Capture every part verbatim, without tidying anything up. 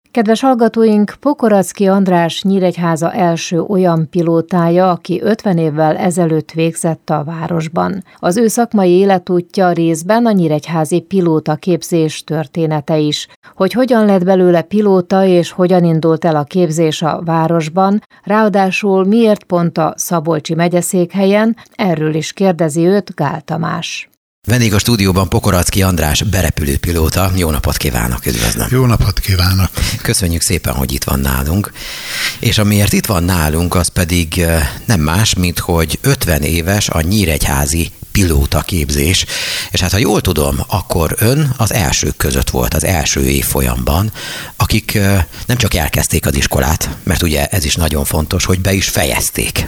Kedves hallgatóink, Pokoracki András Nyíregyháza első olyan pilótája, aki ötven évvel ezelőtt végzett a városban. Az ő szakmai életútja részben a nyíregyházi pilótaképzés története is. Hogy hogyan lett belőle pilóta és hogyan indult el a képzés a városban, ráadásul miért pont a Szabolcsi megyeszékhelyen, erről is kérdezi őt Gál Tamás. Vendég a stúdióban Pokoracki András berepülőpilóta. Jó napot kívánok, üdvözlöm! Jó napot kívánok! Köszönjük szépen, hogy itt van nálunk. És amiért itt van nálunk, az pedig nem más, mint hogy ötven éves a nyíregyházi pilótaképzés. És hát ha jól tudom, akkor ön az elsők között volt az első évfolyamban, akik nem csak elkezdték az iskolát, mert ugye ez is nagyon fontos, hogy be is fejezték.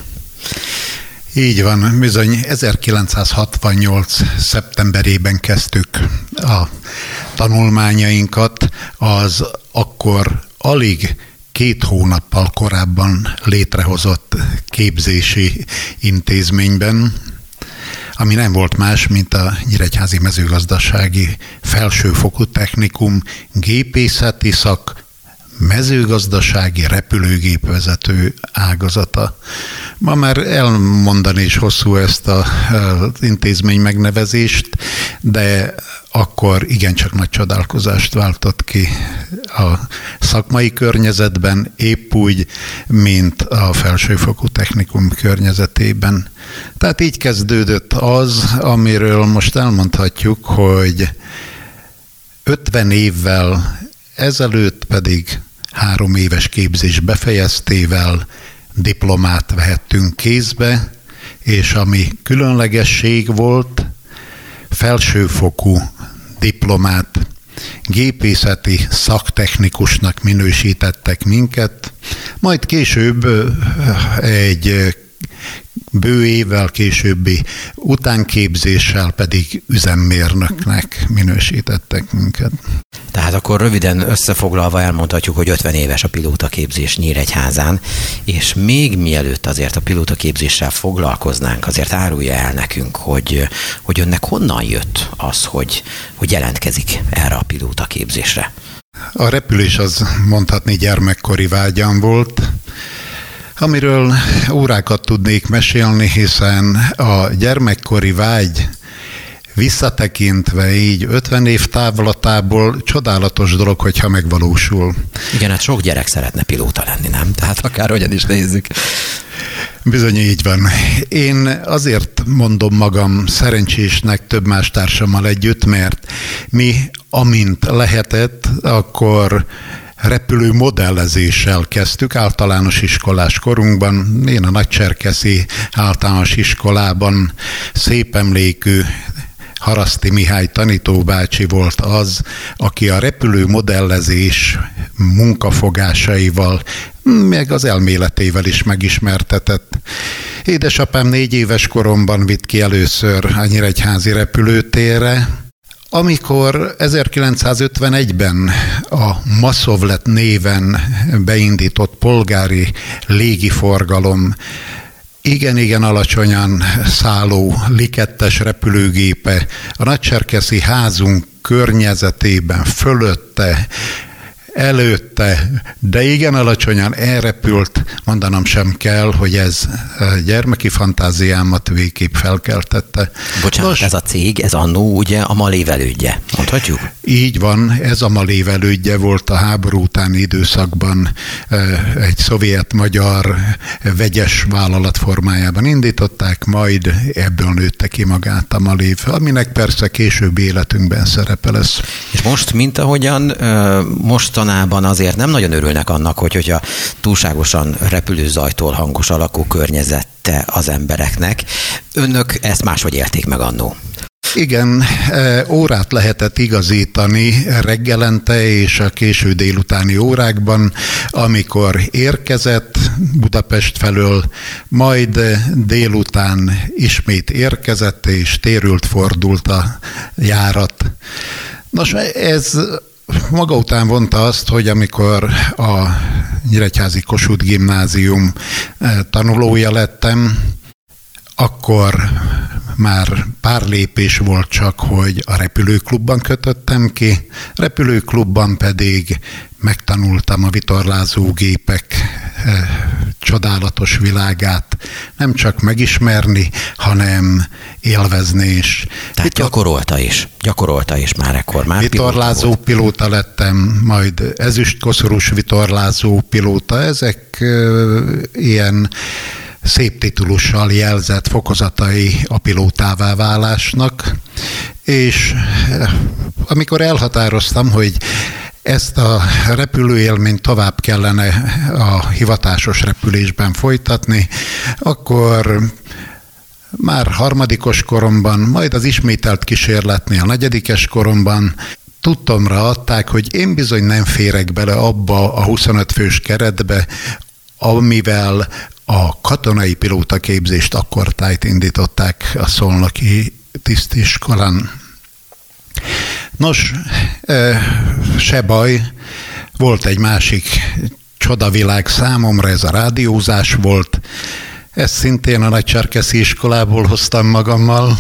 Így van, bizony ezerkilencszázhatvannyolc szeptemberében kezdtük a tanulmányainkat, az akkor alig két hónappal korábban létrehozott képzési intézményben, ami nem volt más, mint a Nyíregyházi Mezőgazdasági Felsőfokú Technikum gépészeti szak, mezőgazdasági repülőgépvezető ágazata. Ma már elmondani is hosszú ezt az intézmény megnevezést, de akkor igencsak nagy csodálkozást váltott ki a szakmai környezetben, épp úgy, mint a felsőfokú technikum környezetében. Tehát így kezdődött az, amiről most elmondhatjuk, hogy ötven évvel ezelőtt pedig három éves képzés befejeztével diplomát vehettünk kézbe, és ami különlegesség volt, felsőfokú diplomát, gépészeti szaktechnikusnak minősítettek minket, majd később egy bő évvel későbbi utánképzéssel pedig üzemmérnöknek minősítettek minket. Tehát akkor röviden összefoglalva elmondhatjuk, hogy ötven éves a pilótaképzés Nyíregyházán, és még mielőtt azért a pilótaképzéssel foglalkoznánk, azért árulja el nekünk, hogy, hogy önnek honnan jött az, hogy, hogy jelentkezik erre a pilótaképzésre. A repülés az mondhatni gyermekkori vágyam volt, amiről órákat tudnék mesélni, hiszen a gyermekkori vágy visszatekintve így ötven év távlatából csodálatos dolog, hogyha megvalósul. Igen, hát sok gyerek szeretne pilóta lenni, nem? Tehát akárhogyan is nézzük. Bizony így van. Én azért mondom magam szerencsésnek több más társammal együtt, mert mi, amint lehetett, akkor repülő modellezéssel kezdtük általános iskolás korunkban. Én a Nagycserkeszi általános iskolában szép emlékű Haraszti Mihály tanítóbácsi volt az, aki a repülő modellezés munkafogásaival, meg az elméletével is megismertetett. Édesapám négy éves koromban vitt ki először a Nyíregyházi repülőtérre, amikor ezerkilencszázötvenegyben a Maszovlet néven beindított polgári légiforgalom igen-igen alacsonyan szálló likettes repülőgépe a Nagycserkeszi házunk környezetében, fölötte, előtte, de igen alacsonyan elrepült, mondanom sem kell, hogy ez gyermeki fantáziámat végképp felkeltette. Bocsánat, Nos, ez a cég, ez annó ugye a Malév elődje, mondhatjuk? Így van, ez a Malév elődje volt a háború utáni időszakban, egy szovjet-magyar vegyes vállalat formájában indították, majd ebből nőtte ki magát a Malév, aminek persze későbbi életünkben szerepe lesz. És most, mint ahogyan mostanában azért nem nagyon örülnek annak, hogy, hogyha túlságosan repülőzajtól hangos a lakókörnyezete az embereknek, önök ezt máshogy élték meg annó. Igen, órát lehetett igazítani reggelente és a késő délutáni órákban, amikor érkezett Budapest felől, majd délután ismét érkezett és térült fordult a járat. Nos, ez maga után vonta azt, hogy amikor a Nyíregyházi Kossuth Gimnázium tanulója lettem, akkor már pár lépés volt csak, hogy a repülőklubban kötöttem ki, repülőklubban pedig megtanultam a vitorlázógépek csodálatos világát nem csak megismerni, hanem élvezni is. Tehát Vitor... gyakorolta is, gyakorolta is már ekkor. Már vitorlázó pilóta, pilóta lettem, majd ezüstkoszorús vitorlázó pilóta, ezek uh, ilyen szép titulussal jelzett fokozatai a pilótává válásnak, és amikor elhatároztam, hogy ezt a repülőélményt tovább kellene a hivatásos repülésben folytatni, akkor már harmadikos koromban, majd az ismételt kísérletnél negyedikes koromban tudtomra adták, hogy én bizony nem férek bele abba a huszonöt fős keretbe, amivel a katonai pilótaképzést akkortájt indították a szolnoki tisztiskolán. Nos, se baj, volt egy másik csodavilág számomra, ez a rádiózás volt. Ezt szintén a Nagycserkesszi iskolából hoztam magammal,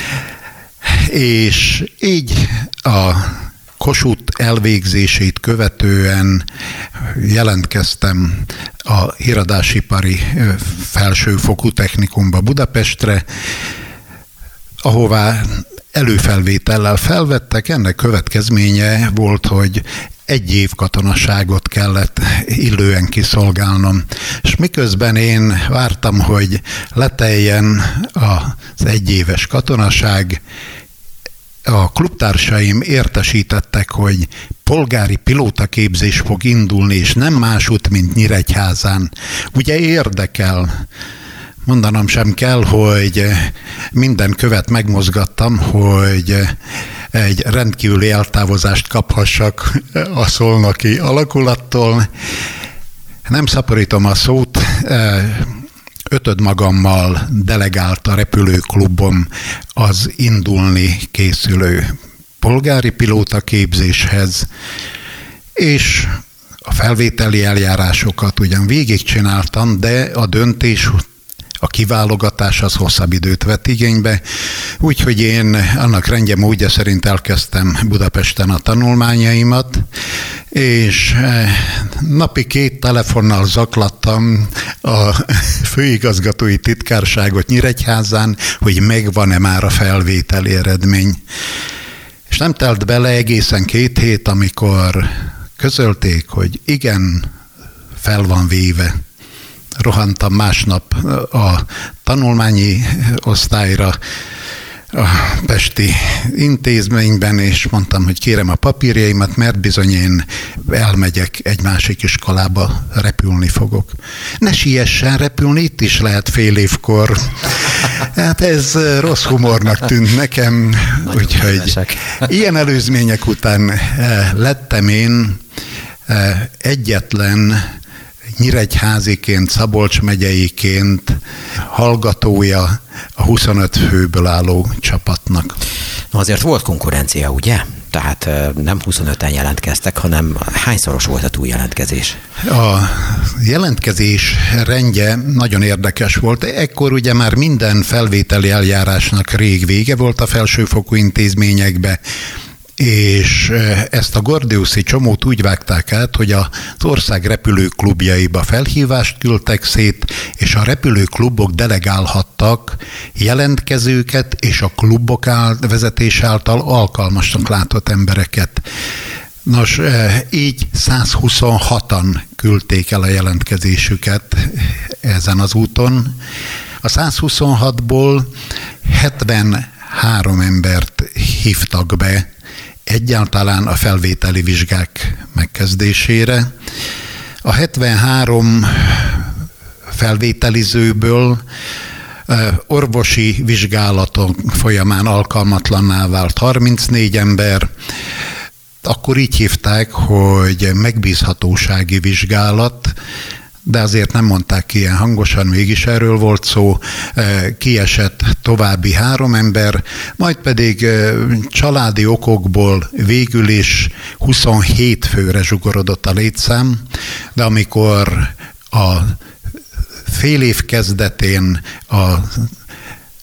és így a Kossuth elvégzését követően jelentkeztem a híradásipari felsőfokú technikumba Budapestre, ahová előfelvétellel felvettek. Ennek következménye volt, hogy egy év katonaságot kellett illően kiszolgálnom. És miközben én vártam, hogy leteljen az egyéves katonaság, a klubtársaim értesítettek, hogy polgári pilótaképzés fog indulni, és nem másút, mint Nyíregyházán. Ugye érdekel, mondanom sem kell, hogy minden követ megmozgattam, hogy egy rendkívüli eltávozást kaphassak a szolnoki alakulattól. Nem szaporítom a szót, ötöd magammal delegált a repülőklubom az indulni készülő polgári pilótaképzéshez, és a felvételi eljárásokat ugyan végigcsináltam, de a döntés, a kiválogatás az hosszabb időt vett igénybe, úgyhogy én annak rendje módja szerint elkezdtem Budapesten a tanulmányaimat, és napi két telefonnal zaklattam a főigazgatói titkárságot Nyíregyházán, hogy megvan-e már a felvételi eredmény. És nem telt bele egészen két hét, amikor közölték, hogy igen, fel van véve. Rohantam másnap a tanulmányi osztályra a pesti intézményben, és mondtam, hogy kérem a papírjaimat, mert bizony én elmegyek egy másik iskolába, repülni fogok. Ne siessen, repülni itt is lehet fél évkor. Hát ez rossz humornak tűnt nekem, úgyhogy ilyen előzmények után lettem én egyetlen nyíregyháziként, Szabolcs megyeiként hallgatója a huszonöt főből álló csapatnak. Na azért volt konkurencia, ugye? Tehát nem huszonöten jelentkeztek, hanem hányszoros volt a túljelentkezés? A jelentkezés rendje nagyon érdekes volt. Ekkor ugye már minden felvételi eljárásnak rég vége volt a felsőfokú intézményekbe, és ezt a gordiuszi csomót úgy vágták át, hogy az ország repülőklubjaiba felhívást küldtek szét, és a repülőklubok delegálhattak jelentkezőket, és a klubok vezetés által alkalmasnak látott embereket. Nos, így százhuszonhatan küldték el a jelentkezésüket ezen az úton. A százhuszonhatból hetvenhárom embert hívtak be egyáltalán a felvételi vizsgák megkezdésére. A hetvenhárom felvételizőből orvosi vizsgálatok folyamán alkalmatlanná vált harmincnégy ember. Akkor így hívták, hogy megbízhatósági vizsgálat, de azért nem mondták ki ilyen hangosan, mégis erről volt szó. Kiesett további három ember, majd pedig családi okokból végül is huszonhét főre zsugorodott a létszám, de amikor a fél év kezdetén a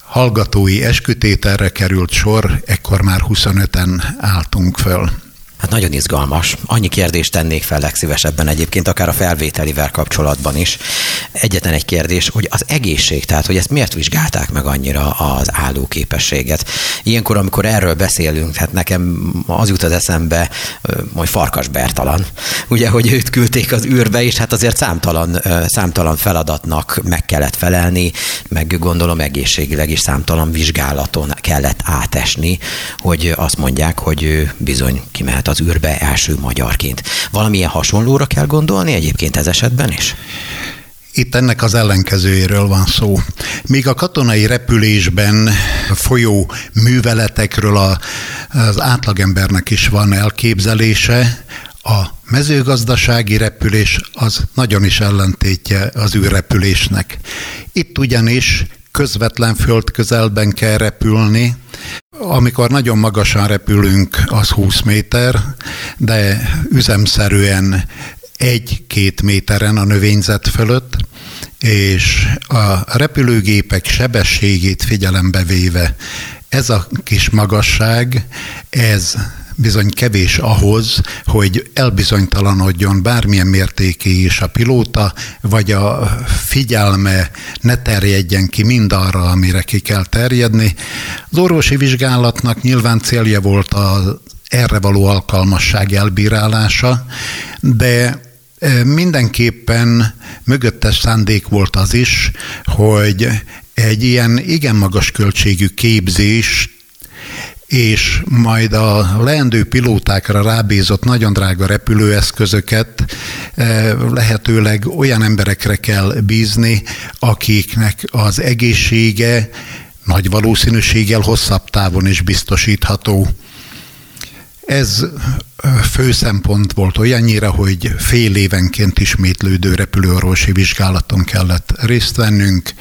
hallgatói eskütételre került sor, ekkor már huszonöten álltunk föl. Hát nagyon izgalmas. Annyi kérdést tennék fel legszívesebben egyébként, akár a felvételivel kapcsolatban is. Egyetlen egy kérdés, hogy az egészség, tehát hogy ezt miért vizsgálták meg annyira az állóképességet? Ilyenkor, amikor erről beszélünk, hát nekem az jut az eszembe, hogy Farkas Bertalan, ugye, hogy őt küldték az űrbe, és hát azért számtalan, számtalan feladatnak meg kellett felelni, meg gondolom egészségileg is számtalan vizsgálaton kellett átesni, hogy azt mondják, hogy ő bizony kimehet az űrbe első magyarként. Valamilyen hasonlóra kell gondolni egyébként ez esetben is? Itt ennek az ellenkezőjéről van szó. Míg a katonai repülésben folyó műveletekről a, az átlagembernek is van elképzelése, a mezőgazdasági repülés az nagyon is ellentétje az űrrepülésnek. Itt ugyanis közvetlen földközelben kell repülni. Amikor nagyon magasan repülünk, az húsz méter, de üzemszerűen egy-két méteren a növényzet fölött, és a repülőgépek sebességét figyelembe véve ez a kis magasság, ez bizony kevés ahhoz, hogy elbizonytalanodjon bármilyen mértékig is a pilóta, vagy a figyelme ne terjedjen ki mindarra, amire ki kell terjedni. Az orvosi vizsgálatnak nyilván célja volt az erre való alkalmasság elbírálása, de mindenképpen mögöttes szándék volt az is, hogy egy ilyen igen magas költségű képzés és majd a leendő pilótákra rábízott nagyon drága repülőeszközöket lehetőleg olyan emberekre kell bízni, akiknek az egészsége nagy valószínűséggel hosszabb távon is biztosítható. Ez fő szempont volt olyannyira, hogy fél évenként ismétlődő repülőorvosi vizsgálaton kellett részt vennünk,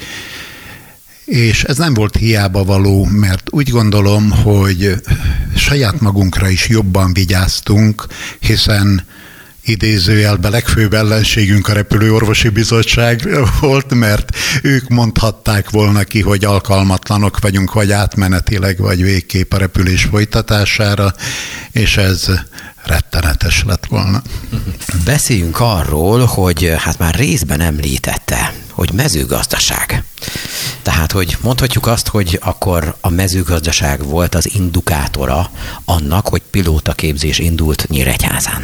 és ez nem volt hiába való, mert úgy gondolom, hogy saját magunkra is jobban vigyáztunk, hiszen idézőjelben legfőbb ellenségünk a repülőorvosi bizottság volt, mert ők mondhatták volna ki, hogy alkalmatlanok vagyunk, vagy átmenetileg, vagy végképp a repülés folytatására, és ez rettenetes lett volna. Beszéljünk arról, hogy hát már részben említette, hogy mezőgazdaság. Tehát, hogy mondhatjuk azt, hogy akkor a mezőgazdaság volt az indukátora annak, hogy pilótaképzés indult Nyíregyházán.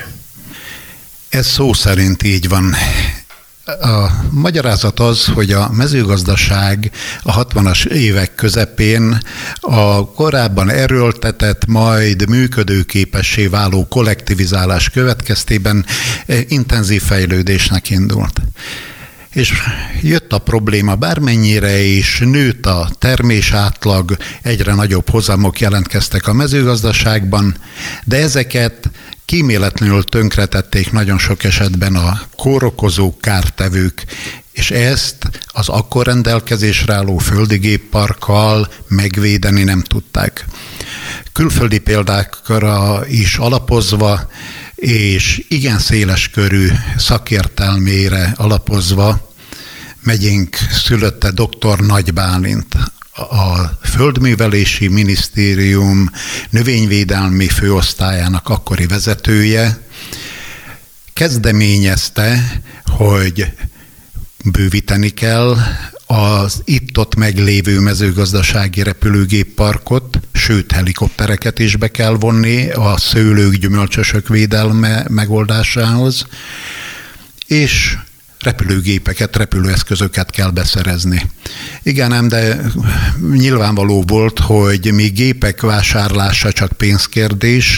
Ez szó szerint így van. A magyarázat az, hogy a mezőgazdaság a hatvanas évek közepén a korábban erőltetett, majd működőképessé váló kollektivizálás következtében intenzív fejlődésnek indult. És jött a probléma, bármennyire is nőtt a termés átlag, egyre nagyobb hozamok jelentkeztek a mezőgazdaságban, de ezeket kíméletlenül tönkretették nagyon sok esetben a kórokozók, kártevők, és ezt az akkor rendelkezésre álló földi gépparkkal megvédeni nem tudták. Külföldi példákra is alapozva, és igen széles körű szakértelmére alapozva megyénk szülötte doktor Nagy Bálint, a Földművelési Minisztérium növényvédelmi főosztályának akkori vezetője, kezdeményezte, hogy bővíteni kell az itt-ott meglévő mezőgazdasági repülőgépparkot, sőt helikoptereket is be kell vonni a szőlők, gyümölcsösök védelme megoldásához, és repülőgépeket, repülőeszközöket kell beszerezni. Igen, ám, de nyilvánvaló volt, hogy még gépek vásárlása csak pénzkérdés,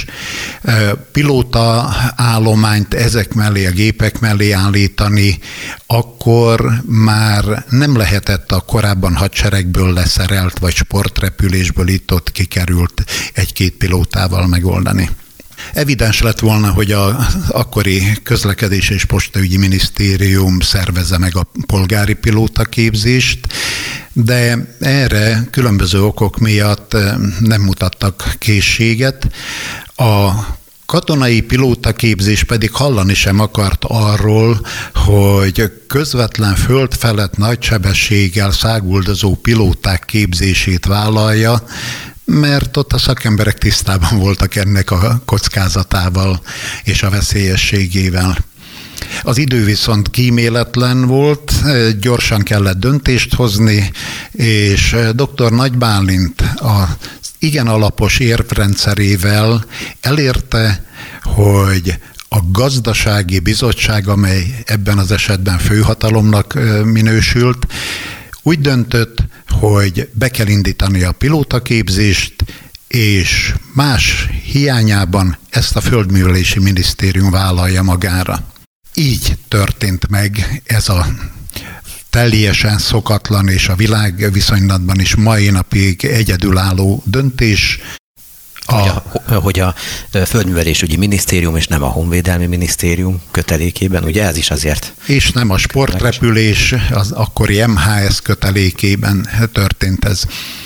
pilóta állományt ezek mellé, a gépek mellé állítani, akkor már nem lehetett a korábban hadseregből leszerelt, vagy sportrepülésből itt-ott kikerült egy-két pilótával megoldani. Evidens lett volna, hogy az akkori közlekedés és postaügyi minisztérium szervezze meg a polgári pilótaképzést, de erre különböző okok miatt nem mutattak készséget. A katonai pilótaképzés pedig hallani sem akart arról, hogy közvetlen föld felett nagy sebességgel száguldozó pilóták képzését vállalja, mert ott a szakemberek tisztában voltak ennek a kockázatával és a veszélyességével. Az idő viszont kíméletlen volt, gyorsan kellett döntést hozni, és dr. Nagy Bálint az igen alapos érvrendszerével elérte, hogy a gazdasági bizottság, amely ebben az esetben főhatalomnak minősült, úgy döntött, hogy be kell indítani a pilótaképzést, és más hiányában ezt a Földművelési Minisztérium vállalja magára. Így történt meg ez a teljesen szokatlan és a világviszonylatban is mai napig egyedülálló döntés. A... Hogy, a, hogy a Földművelésügyi Minisztérium és nem a Honvédelmi Minisztérium kötelékében, ugye ez is azért? És nem a sportrepülés, az akkori em há es kötelékében történt ez.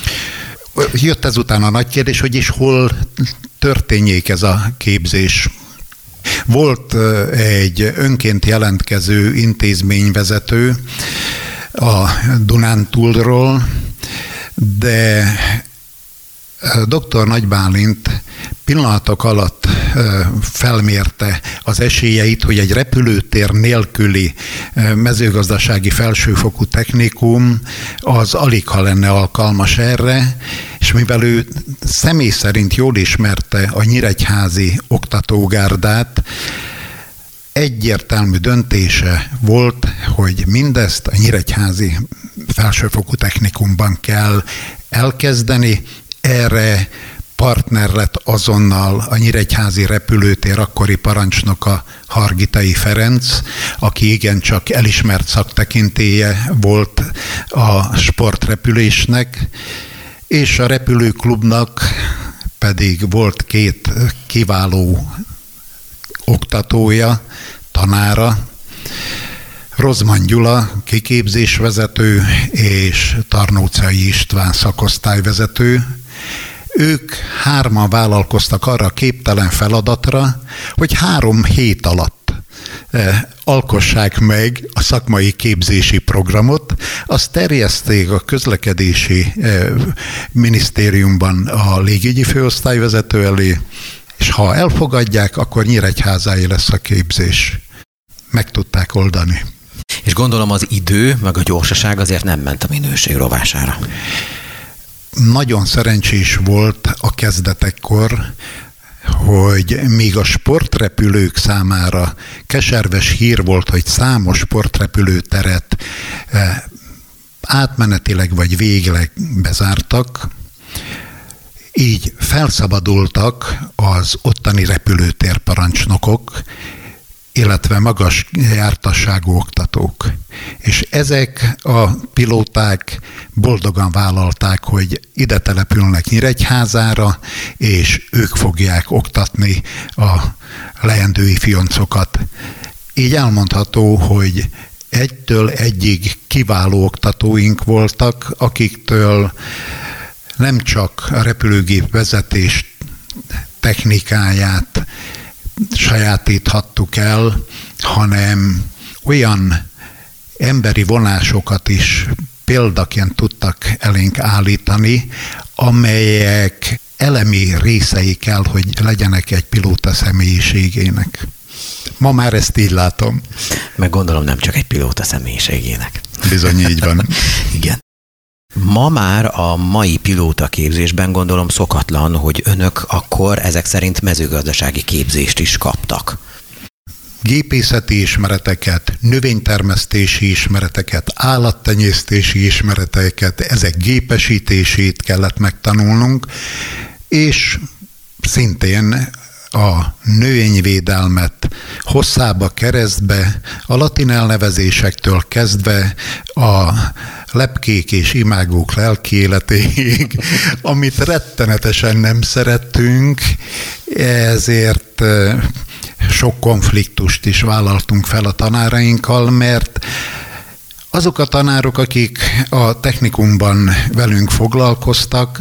Jött ezután a nagy kérdés, hogy is hol történjék ez a képzés. Volt egy önként jelentkező intézményvezető a Dunántúlról, de dr. Nagy Bálint pillanatok alatt felmérte az esélyeit, hogy egy repülőtér nélküli mezőgazdasági felsőfokú technikum az aligha lenne alkalmas erre, és mivel ő személy szerint jól ismerte a nyíregyházi oktatógárdát, egyértelmű döntése volt, hogy mindezt a nyíregyházi felsőfokú technikumban kell elkezdeni. Erre partner lett azonnal a nyíregyházi repülőtér akkori parancsnoka, Hargitai Ferenc, aki igencsak elismert szaktekintélye volt a sportrepülésnek, és a repülőklubnak pedig volt két kiváló oktatója, tanára, Rozman Gyula, kiképzésvezető, és Tarnóczai István, szakosztályvezető. Ők hárman vállalkoztak arra a képtelen feladatra, hogy három hét alatt eh, alkossák meg a szakmai képzési programot, azt terjeszték a közlekedési eh, minisztériumban a légügyi főosztályvezető elé, és ha elfogadják, akkor Nyíregyházáé lesz a képzés. Meg tudták oldani. És gondolom az idő, meg a gyorsaság azért nem ment a minőség rovására. Nagyon szerencsés volt a kezdetekkor, hogy még a sportrepülők számára keserves hír volt, hogy számos sportrepülőteret átmenetileg vagy végleg bezártak, így felszabadultak az ottani repülőtérparancsnokok, illetve magas jártasságú oktatók. És ezek a pilóták boldogan vállalták, hogy ide települnek Nyíregyházára, és ők fogják oktatni a leendő ifjoncokat. Így elmondható, hogy egytől egyig kiváló oktatóink voltak, akiktől nem csak a repülőgép vezetés technikáját sajátíthattuk el, hanem olyan emberi vonásokat is példaként tudtak elénk állítani, amelyek elemi részei kell, hogy legyenek egy pilóta személyiségének. Ma már ezt így látom. Meg gondolom nem csak egy pilóta személyiségének. Bizony így van. Igen. Ma már a mai pilótaképzésben gondolom szokatlan, hogy önök akkor ezek szerint mezőgazdasági képzést is kaptak. Gépészeti ismereteket, növénytermesztési ismereteket, állattenyésztési ismereteket, ezek gépesítését kellett megtanulnunk, és szintén a növényvédelmet hosszába keresztbe, a latin elnevezésektől kezdve a lepkék és imágók lelki életéig, amit rettenetesen nem szerettünk, ezért sok konfliktust is vállaltunk fel a tanárainkkal, mert Azok a tanárok, akik a technikumban velünk foglalkoztak,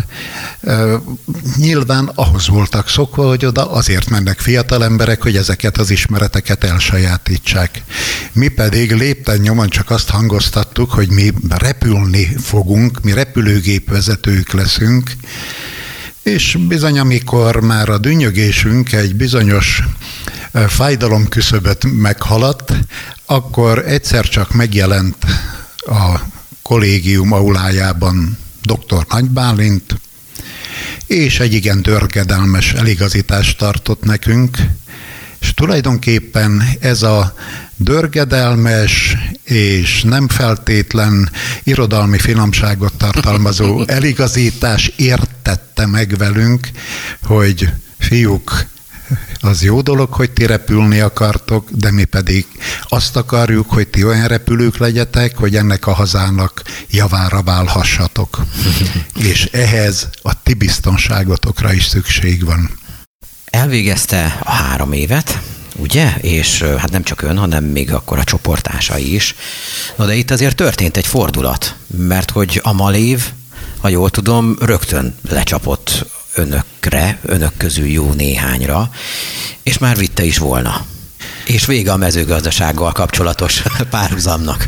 nyilván ahhoz voltak szokva, hogy oda azért mennek fiatal emberek, hogy ezeket az ismereteket elsajátítsák. Mi pedig lépten nyomon csak azt hangoztattuk, hogy mi repülni fogunk, mi repülőgépvezetők leszünk, és bizony, amikor már a dünnyögésünk egy bizonyos fájdalomküszöböt meghaladt, akkor egyszer csak megjelent a kollégium aulájában doktor Nagy Bálint, és egy igen dörgedelmes eligazítást tartott nekünk, és tulajdonképpen ez a dörgedelmes és nem feltétlen irodalmi finomságot tartalmazó eligazítás értette meg velünk, hogy fiúk, az jó dolog, hogy ti repülni akartok, de mi pedig azt akarjuk, hogy ti olyan repülők legyetek, hogy ennek a hazának javára válhassatok. És ehhez a ti biztonságotokra is szükség van. Elvégezte a három évet, ugye? És hát nem csak ön, hanem még akkor a csoporttársai is. No, de itt azért történt egy fordulat, mert hogy a Malév, ha jól tudom, rögtön lecsapott önökre, önök közül jó néhányra, és már vitte is volna. És vége a mezőgazdasággal kapcsolatos párhuzamnak.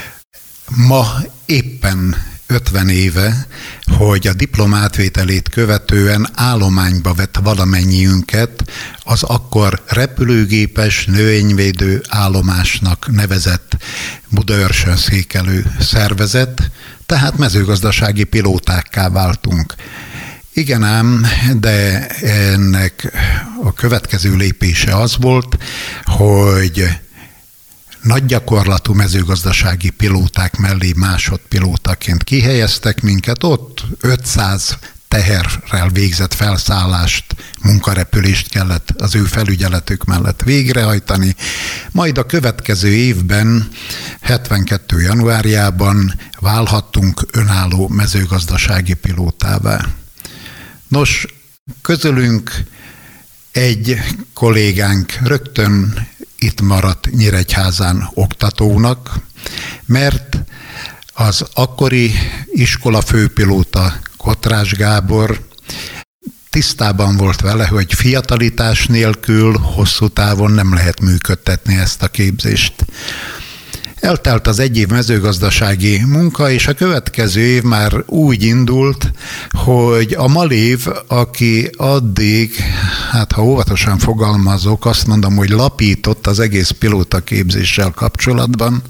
Ma éppen ötven éve, hogy a diplomátvételét követően állományba vett valamennyiünket az akkor repülőgépes növényvédő állomásnak nevezett Budaörsön székelő szervezet, tehát mezőgazdasági pilótákká váltunk. Igen ám, de ennek a következő lépése az volt, hogy nagy gyakorlatú mezőgazdasági pilóták mellé másodpilótaként kihelyeztek minket, ott ötszáz teherrel végzett felszállást, munkarepülést kellett az ő felügyeletük mellett végrehajtani, majd a következő évben, hetvenkettő januárjában válhattunk önálló mezőgazdasági pilótává. Nos, közülünk egy kollégánk rögtön itt maradt Nyíregyházán oktatónak, mert az akkori iskola főpilóta Kotrás Gábor tisztában volt vele, hogy fiatalitás nélkül hosszú távon nem lehet működtetni ezt a képzést. Eltelt az egy év mezőgazdasági munka, és a következő év már úgy indult, hogy a Malév, aki addig, hát ha óvatosan fogalmazok, azt mondom, hogy lapított az egész pilótaképzéssel kapcsolatban,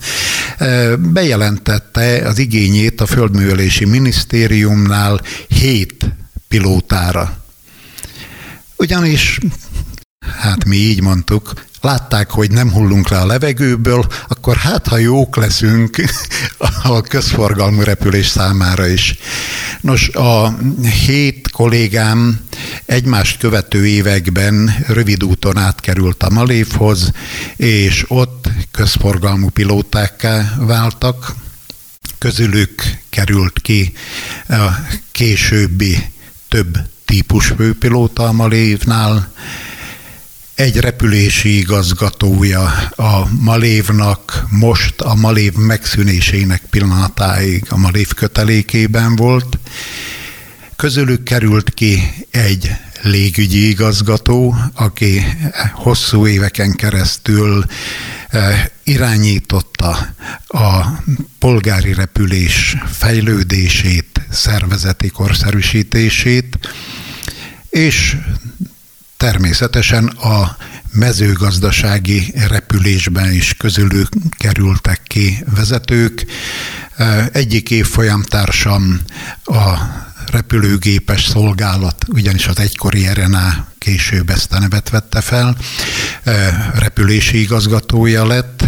bejelentette az igényét a Földművelési Minisztériumnál hét pilótára. Ugyanis, hát mi így mondtuk, látták, hogy nem hullunk le a levegőből, akkor hát, ha jók leszünk a közforgalmú repülés számára is. Nos, a hét kollégám egymást követő években rövid úton átkerült a Malévhoz, és ott közforgalmú pilótákká váltak. Közülük került ki a későbbi több típus főpilóta a Malévnál, egy repülési igazgatója a Malévnak most a Malév megszűnésének pillanatáig a Malév kötelékében volt. Közülük került ki egy légügyi igazgató, aki hosszú éveken keresztül irányította a polgári repülés fejlődését, szervezeti korszerűsítését, és természetesen a mezőgazdasági repülésben is közülük kerültek ki vezetők. Egyik évfolyamtársam a repülőgépes szolgálat, ugyanis az egykori er en á később ezt a nevet vette fel, repülési igazgatója lett,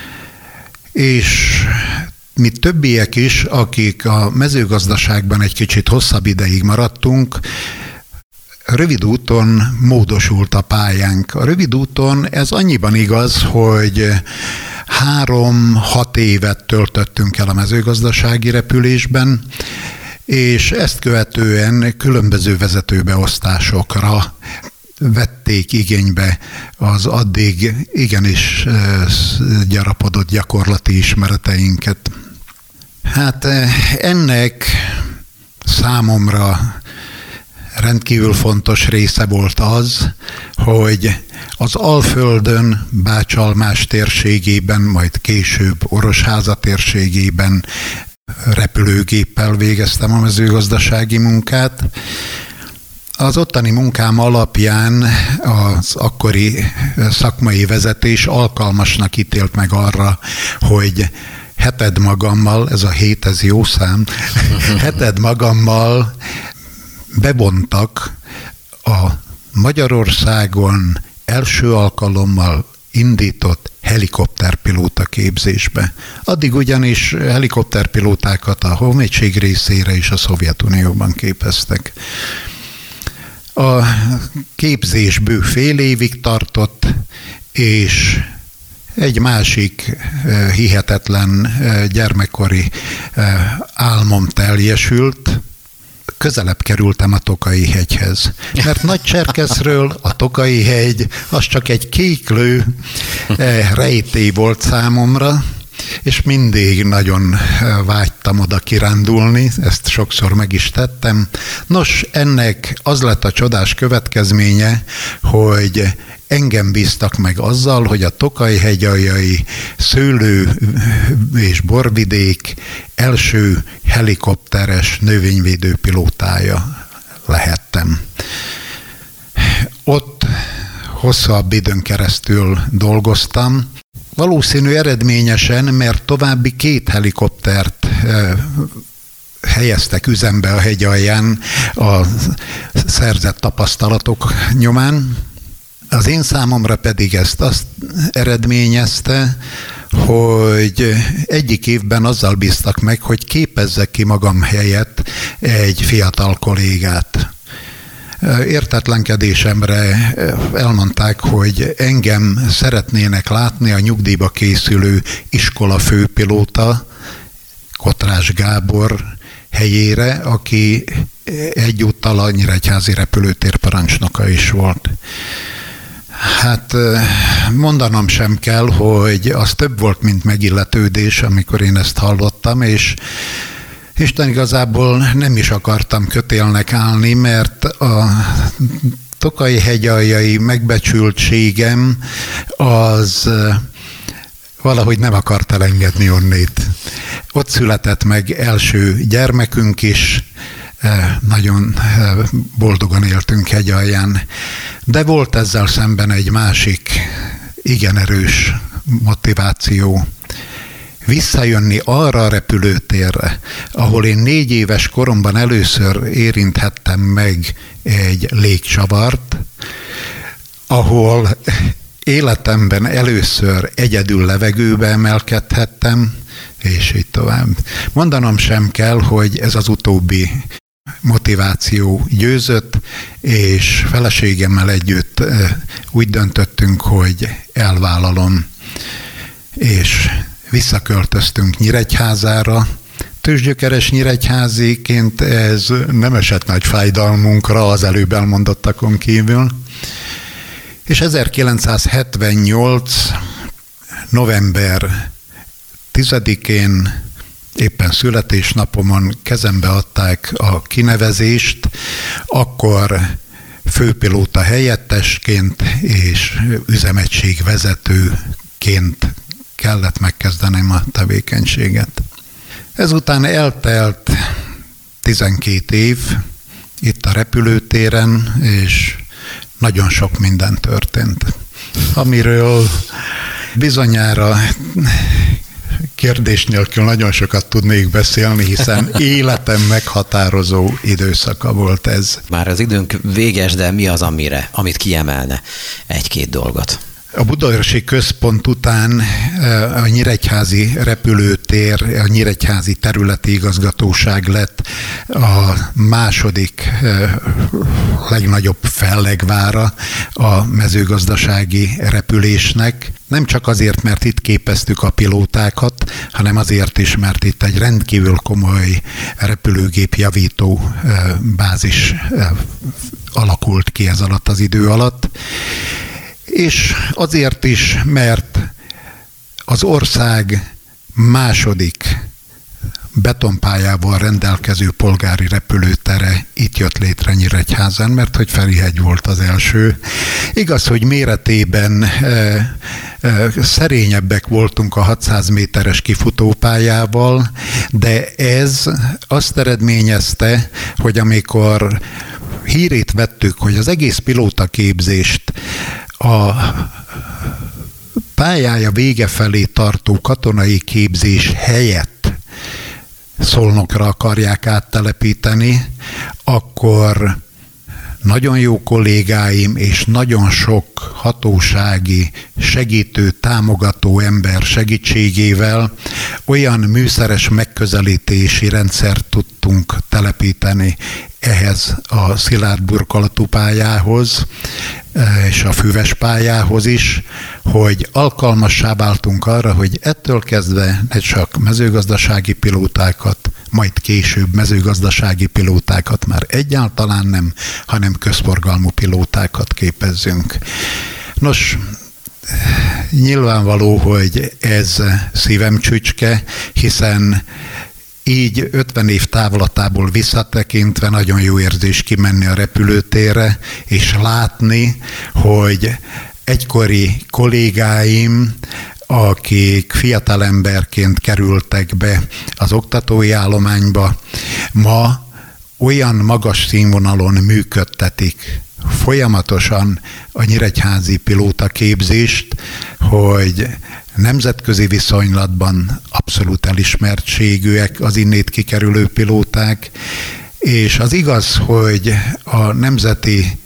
és mi többiek is, akik a mezőgazdaságban egy kicsit hosszabb ideig maradtunk, rövid úton módosult a pályánk. A rövid úton ez annyiban igaz, hogy három-hat évet töltöttünk el a mezőgazdasági repülésben, és ezt követően különböző vezetőbeosztásokra vették igénybe az addig igenis gyarapodott gyakorlati ismereteinket. Hát ennek számomra rendkívül fontos része volt az, hogy az Alföldön, Bácsalmás térségében, majd később Orosháza térségében repülőgéppel végeztem a mezőgazdasági munkát. Az ottani munkám alapján az akkori szakmai vezetés alkalmasnak ítélt meg arra, hogy heted magammal, ez a hét, ez jó szám, heted magammal bevontak a Magyarországon első alkalommal indított helikopterpilóta képzésbe. Addig ugyanis helikopterpilótákat a honvédség részére is a Szovjetunióban képeztek. A képzés bő fél évig tartott, és egy másik hihetetlen gyermekkori álmom teljesült. Közelebb kerültem a Tokai-hegyhez. Mert Nagycserkeszről a Tokai-hegy az csak egy kéklő rejtély volt számomra, és mindig nagyon vágytam oda kirándulni, ezt sokszor meg is tettem. Nos, ennek az lett a csodás következménye, hogy engem bíztak meg azzal, hogy a Tokaj-hegyaljai szőlő és borvidék első helikopteres növényvédő pilótája lehettem. Ott hosszabb időn keresztül dolgoztam, valószínű eredményesen, mert további két helikoptert helyeztek üzembe a hegy alján a szerzett tapasztalatok nyomán. Az én számomra pedig ezt azt eredményezte, hogy egyik évben azzal bíztak meg, hogy képezzek ki magam helyett egy fiatal kollégát. Értetlenkedésemre elmondták, hogy engem szeretnének látni a nyugdíjba készülő iskola főpilóta, Kotrás Gábor helyére, aki egyúttal a nyíregyházi repülőtér parancsnoka is volt. Hát mondanom sem kell, hogy az több volt, mint megilletődés, amikor én ezt hallottam, és Isten igazából nem is akartam kötélnek állni, mert a Tokai-hegyaljai megbecsültségem az valahogy nem akart elengedni onnét. Ott született meg első gyermekünk is, nagyon boldogan éltünk hegyalján. De volt ezzel szemben egy másik igen erős motiváció. Visszajönni arra a repülőtérre, ahol én négy éves koromban először érinthettem meg egy légcsavart, ahol életemben először egyedül levegőbe emelkedhettem, és így tovább. Mondanom sem kell, hogy ez az utóbbi motiváció győzött, és feleségemmel együtt úgy döntöttünk, hogy elvállalom, és visszaköltöztünk Nyíregyházára. Tőzsgyökeres nyíregyháziként ez nem esett nagy fájdalmunkra az előbb elmondottakon kívül. És ezerkilencszázhetvennyolc. november tizedikén éppen születésnapomon kezembe adták a kinevezést, akkor főpilóta helyettesként és üzemegységvezetőként kellett megkezdenem a tevékenységet. Ezután eltelt tizenkét év itt a repülőtéren, és nagyon sok minden történt, amiről bizonyára kérdés nélkül nagyon sokat tudnék beszélni, hiszen életem meghatározó időszaka volt ez. Már az időnk véges, de mi az, amire, amit kiemelne egy-két dolgot? A Budaörsi Központ után a nyíregyházi repülőtér, a nyíregyházi területi igazgatóság lett a második legnagyobb fellegvára a mezőgazdasági repülésnek. Nem csak azért, mert itt képeztük a pilótákat, hanem azért is, mert itt egy rendkívül komoly repülőgépjavító bázis alakult ki ez alatt az idő alatt. És azért is, mert az ország második betonpályával rendelkező polgári repülőtere itt jött létre Nyíregyházán, mert hogy Ferihegy volt az első. Igaz, hogy méretében e, e, szerényebbek voltunk a hatszáz méteres kifutópályával, de ez azt eredményezte, hogy amikor hírét vettük, hogy az egész pilótaképzést a pályája vége felé tartó katonai képzés helyett Szolnokra akarják áttelepíteni, akkor nagyon jó kollégáim és nagyon sok hatósági, segítő, támogató ember segítségével olyan műszeres megközelítési rendszert tudtunk telepíteni ehhez a szilárd burkolatú pályához, és a füves pályához is, hogy alkalmassá váltunk arra, hogy ettől kezdve ne csak mezőgazdasági pilótákat, majd később mezőgazdasági pilótákat már egyáltalán nem, hanem közforgalmú pilótákat képezzünk. Nos, nyilvánvaló, hogy ez szívem csücske, hiszen így ötven év távlatából visszatekintve nagyon jó érzés kimenni a repülőtérre, és látni, hogy egykori kollégáim, akik fiatalemberként kerültek be az oktatói állományba, ma olyan magas színvonalon működtetik folyamatosan a nyíregyházi pilótaképzést, hogy nemzetközi viszonylatban abszolút elismertségűek az innét kikerülő pilóták, és az igaz, hogy a nemzeti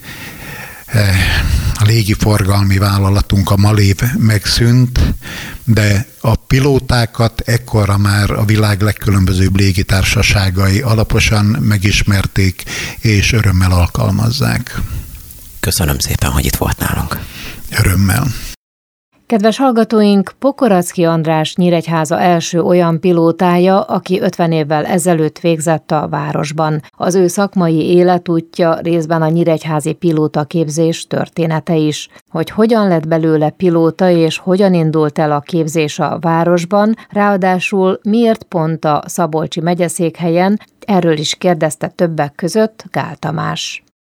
a légiforgalmi vállalatunk, a Malév megszűnt, de a pilótákat ekkora már a világ legkülönbözőbb légitársaságai alaposan megismerték, és örömmel alkalmazzák. Köszönöm szépen, hogy itt volt nálunk. Örömmel. Kedves hallgatóink, Pokoracki András Nyíregyháza első olyan pilótája, aki ötven évvel ezelőtt végzett a városban. Az ő szakmai életútja részben a nyíregyházi pilótaképzés története is. Hogy hogyan lett belőle pilóta és hogyan indult el a képzés a városban, ráadásul miért pont a Szabolcsi megyeszékhelyen, erről is kérdezte többek között Gál Tamás.